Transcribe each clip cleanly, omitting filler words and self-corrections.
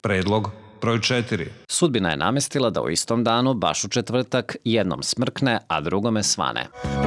Predlog broj 4. Sudbina je namestila da u istom danu, baš u četvrtak, jednom smrkne, a drugome svane.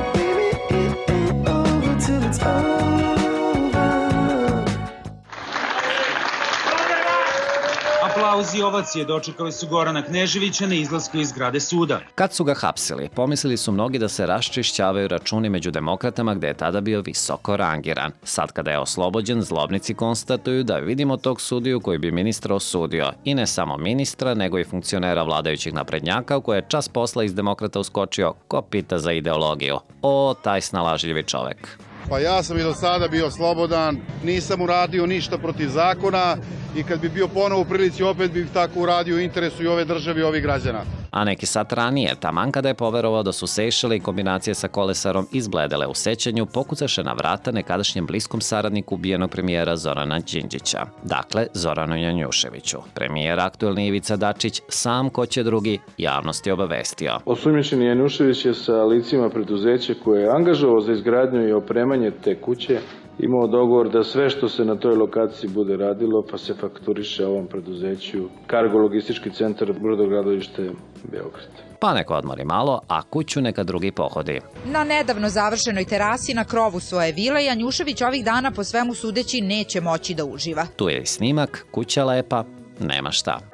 Aplauzi i ovacije dočekali su Gorana Kneževića na izlasku iz zgrade suda. Kad su ga hapsili, pomislili su mnogi da se raščišćavaju računi među demokratama gde je tada bio visoko rangiran. Sad kada je oslobođen, zlobnici konstatuju da vidimo tog sudiju koji bi ministra osudio. I ne samo ministra, nego i funkcionera vladajućih naprednjaka u koje je čas posla iz demokrata uskočio ko pita za ideologiju. O, taj snalažljivi čovek. Pa ja sam i do sada bio slobodan, nisam uradio ništa protiv zakona i kad bi bio ponovo u prilici opet bih tako uradio u interesu i ove države i ovih građana. A neki sat ranije, taman kada je poverovao da su Sejšele i kombinacije sa Kolesarom izbledele u sećanju, pokucaše na vrata nekadašnjem bliskom saradniku ubijenog premijera Zorana Đinđića. Dakle, Zoranu Janjuševiću. Premijer aktuelni Ivica Dačić, sam ko će drugi, javnost je obavestio. Osumnjičeni Janjušević je sa licima preduzeća koje je angažovao za izgradnju i opremanje te kuće imao dogovor da sve što se na toj lokaciji bude radilo, pa se fakturiše ovom preduzeću Kargo logistički centar Brodogradilište Beograd. Pa neko odmori malo, a kuću neka drugi pohodi. Na nedavno završenoj terasi na krovu svoje vile, Janjušević ovih dana po svemu sudeći neće moći da uživa. Tu je i snimak, kuća lepa, nema šta.